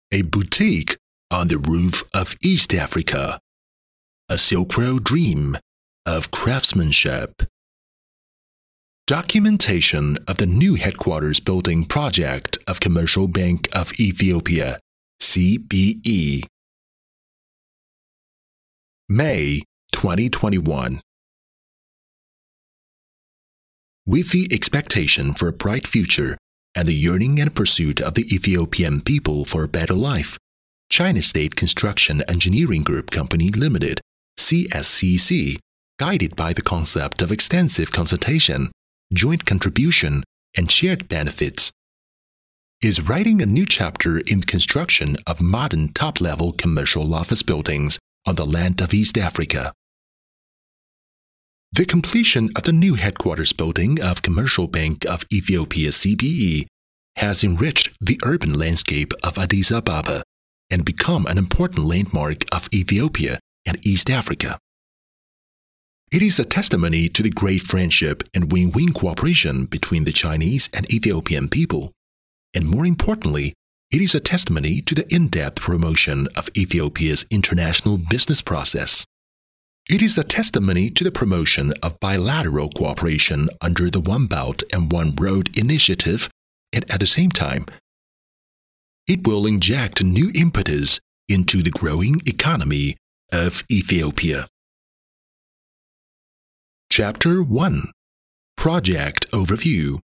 A boutique on the roof of East Africa. A Silk Road dream of craftsmanship. Documentation of the new headquarters building project of Commercial Bank of Ethiopia, CBE. May 2021. With the expectation for a bright future and the yearning and pursuit of the Ethiopian people for a better life, China State Construction Engineering Group Company Limited, CSCC, guided by the concept of extensive consultation, joint contribution, and shared benefits, is writing a new chapter in the construction of modern top-level commercial office buildings on the land of East Africa. The completion of the new headquarters building of Commercial Bank of Ethiopia CBE has enriched the urban landscape of Addis Ababa and become an important landmark of Ethiopia and East Africa. It is a testimony to the great friendship and win-win cooperation between the Chinese and Ethiopian people, and more importantly, it is a testimony to the in-depth promotion of Ethiopia's international business process. It is a testimony to the promotion of bilateral cooperation under the One Belt and One Road initiative, and at the same time, it will inject new impetus into the growing economy of Ethiopia. Chapter 1. Project Overview.